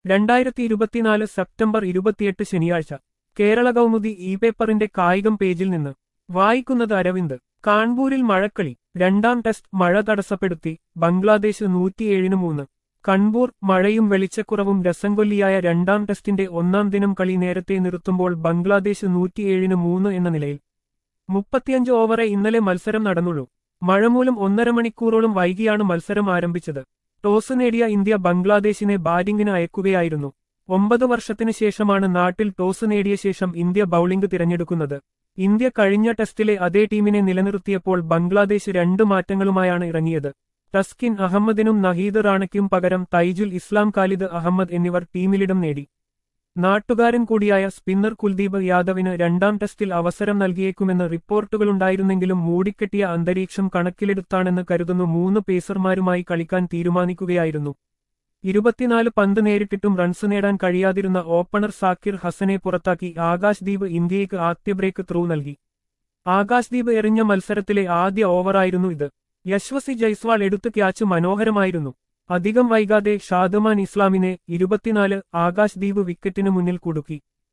2024 September 28 ശനിയാഴ്ച Kerala Kaumudi E പേപ്പറിന്റെ കായികം പേജിൽ നിന്ന് വായിക്കുന്നത് അരവിന്ദ്. കാൺപൂരിൽ മഴക്കളി. രണ്ടാം ടെസ്റ്റ് മഴ തടസ്സപ്പെടുത്തി ബംഗ്ലാദേശ് 107-3. കൺപൂർ. മഴയും വെളിച്ചക്കുറവും രസംകൊല്ലിയായ രണ്ടാം ടെസ്റ്റിന്റെ ഒന്നാം ദിനം കളി നേരത്തെ നിർത്തുമ്പോൾ ബംഗ്ലാദേശ് 107-3 എന്ന നിലയിൽ. 35 ഓവറെ ഇന്നലെ മത്സരം നടന്നുള്ളൂ. മഴമൂലം 1.5 മണിക്കൂറോളം വൈകിയാണ് മത്സരം ആരംഭിച്ചത്. ടോസ് നേടിയ ഇന്ത്യ ബംഗ്ലാദേശിനെ ബാറ്റിംഗിന് അയക്കുകയായിരുന്നു. 9 വർഷത്തിനു ശേഷമാണ് നാട്ടിൽ ടോസ് നേടിയ ശേഷം ഇന്ത്യ ബൌളിംഗ് തിരഞ്ഞെടുക്കുന്നത്. ഇന്ത്യ കഴിഞ്ഞ ടെസ്റ്റിലെ അതേ ടീമിനെ നിലനിർത്തിയപ്പോൾ ബംഗ്ലാദേശ് 2 മാറ്റങ്ങളുമായാണ് ഇറങ്ങിയത്. തസ്കിൻ അഹമ്മദിനും നഹീദ് റാണയ്ക്കും പകരം തൈജുൽ ഇസ്ലാം, ഖാലിദ് അഹമ്മദ് എന്നിവർ ടീമിലിടം നേടി. നാട്ടുകാരൻ കൂടിയായ സ്പിന്നർ കുൽദീപ് യാദവിന് രണ്ടാം ടെസ്റ്റിൽ അവസരം നൽകിയേക്കുമെന്ന് റിപ്പോർട്ടുകളുണ്ടായിരുന്നെങ്കിലും മൂടിക്കെട്ടിയ അന്തരീക്ഷം കണക്കിലെടുത്താണെന്ന് കരുതുന്നു 3 പേസർമാരുമായി കളിക്കാൻ തീരുമാനിക്കുകയായിരുന്നു. 24 പന്ത് നേരിട്ടിട്ടും റൺസ് നേടാൻ കഴിയാതിരുന്ന ഓപ്പണർ സാക്കിർ ഹസനെ പുറത്താക്കി ആകാശ്ദീപ് ഇന്ത്യയ്ക്ക് ആദ്യ ബ്രേക്ക് ത്രൂ നൽകി. ആകാശ്ദീപ് എറിഞ്ഞ മത്സരത്തിലെ ആദ്യ ഓവറായിരുന്നു ഇത്. യശ്വസി ജയ്സ്വാൾ എടുത്ത ക്യാച്ച് മനോഹരമായിരുന്നു. അധികം വൈകാതെ ഷാദമാൻ ഇസ്ലാമിനെ 24 ആകാശ്ദീപ് വിക്കറ്റിനു മുന്നിൽ കുടുക്കി.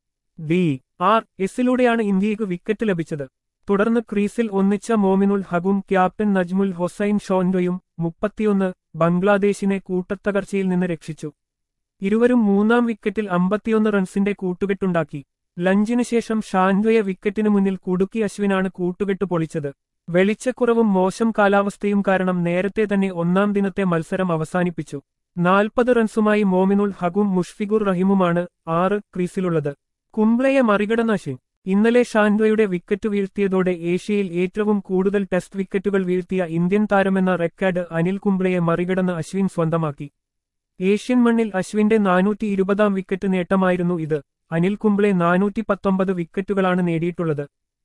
DRSിലൂടെയാണ് ഇന്ത്യയ്ക്ക് വിക്കറ്റ് ലഭിച്ചത്. തുടർന്ന് ക്രീസിൽ ഒന്നിച്ച മോമിനുൽ ഹഖും ക്യാപ്റ്റൻ നജ്മുൽ ഹൊസൈൻ ഷോൻഡോയും 31 ബംഗ്ലാദേശിനെ കൂട്ടത്തകർച്ചയിൽ നിന്ന് രക്ഷിച്ചു. ഇരുവരും മൂന്നാം വിക്കറ്റിൽ 51 റൺസിന്റെ കൂട്ടുകെട്ടുണ്ടാക്കി. ലഞ്ചിനു ശേഷം ഷാൻഡോയെ വിക്കറ്റിനു മുന്നിൽ കുടുക്കി അശ്വിനാണ് കൂട്ടുകെട്ട് പൊളിച്ചത്. വെളിച്ചക്കുറവും മോശം കാലാവസ്ഥയും കാരണം നേരത്തെ തന്നെ ഒന്നാം ദിനത്തെ മത്സരം അവസാനിപ്പിച്ചു. 40 റൺസുമായി മോമിനുൽ ഹഖും മുഷ്ഫിഖുർ റഹീമുമാണ് 6 ക്രീസിലുള്ളത്. കുംബ്ലെയെ മറികടന്ന അശ്വിൻ. ഇന്നലെ ഷാൻഡോയുടെ വിക്കറ്റ് വീഴ്ത്തിയതോടെ ഏഷ്യയിൽ ഏറ്റവും കൂടുതൽ ടെസ്റ്റ് വിക്കറ്റുകൾ വീഴ്ത്തിയ ഇന്ത്യൻ താരമെന്ന റെക്കോർഡ് അനിൽ കുംബ്ലെയെ മറികടന്ന് അശ്വിൻ സ്വന്തമാക്കി. ഏഷ്യൻ മണ്ണിൽ അശ്വിന്റെ 420ാം വിക്കറ്റ് നേട്ടമായിരുന്നു ഇത്. അനിൽ കുംബ്ലെ 419 വിക്കറ്റുകളാണ് നേടിയിട്ടുള്ളത്.